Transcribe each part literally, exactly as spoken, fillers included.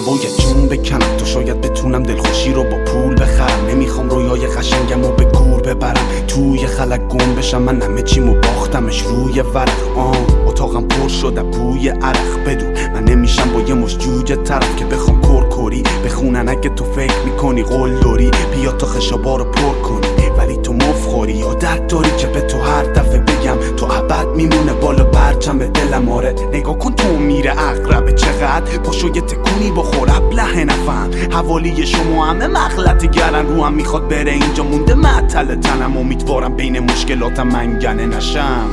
باید جون بکنم تو شاید بتونم دلخوشی رو با پول بخرم. نمیخوام رویای قشنگم رو به گور ببرم، توی خلق گم بشم. من همه چیمو باختمش روی ورق. آه اتاقم پر شده بوی عرق. بدون من نمیشم با یه مش جوجه طرف که بخوام کرکری بخونن. اگه تو فکر میکنی قول داری بیا تا خشابا رو پر کنی، ولی تو مفخوری. عادت داری که به تو هر دفعه بگم تو ابد میمونه بالا پرچم به دلم. آره نگاه کن تو میره اقربه چقدر پاشو یه تکونی بخور ابله نفهم. حوالی شما همه مغلط گرن رو هم میخواد بره اینجا مونده معطل تنم. امیدوارم بین مشکلاتم منگنه نشم.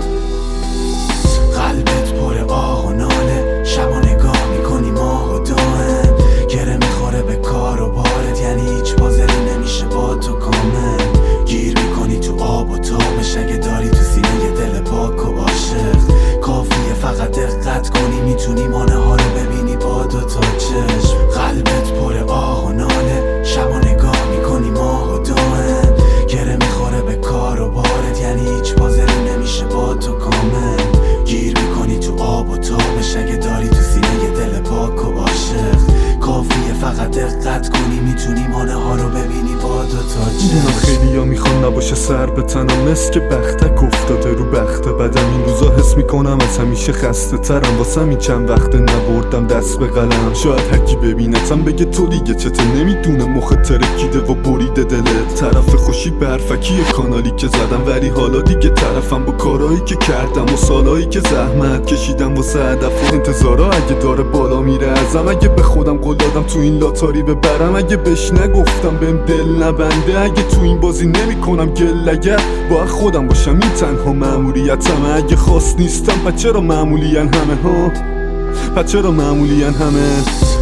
قلبت پر آه و ناله، شبا نگاه میکنی ماه و دائم. گره میخوره به کار و بارت، یعنی هیچ بازری نمیشه با تو کامل. گیر میکنی تو آب و تابش، اگه داری تو سینه یه دل پاک و عاشق. کافیه فقط دقت کنی، میتونی مانه ها رو ببینی با دو تا چشم. قلبت پر آه و ناله، شبا نگاه میکنی ماه و دائم. گره میخوره به کار و بارت، یعنی هیچ بازری نمیشه با تو کامل. گیر میکنی تو آب و تابش، اگه داری تو سینه یه دل پاک و عاشق. کافیه فقط دقت کنی، میتونی مانه ها رو ببینی با دو تا چشم. خیلی ها میخوان نباشه سر به تنم، مثل که بختک افتاده رو بخت بدم. این روزا حس میکنم از همیشه خسته ترم، واسه این چند وقته نبردم دست به قلم. شاید هرکی ببینتم بگه تو دیگه چته، نمیدونه مخ ترکیده و بریده دلت. طرف خوشی برفکی کانالی که زدم، ولی حالا دیگه طرفم با کارهایی که کردم و سالهایی که زحمت کشیدم واسه هدف و انتظارا. اگه داره بالا میره ازم، اگه به خودم قول دادم تو این لاتاری ببرم، اگه بهش نگفتم بهم دل نبنده، اگه تو این بازی نمیکنم گل، اگر با خودم باشم این تنها مأموریتمه. اگه خاص نیستم پس چرا معمولیان همه ها، پس چرا معمولیان همه.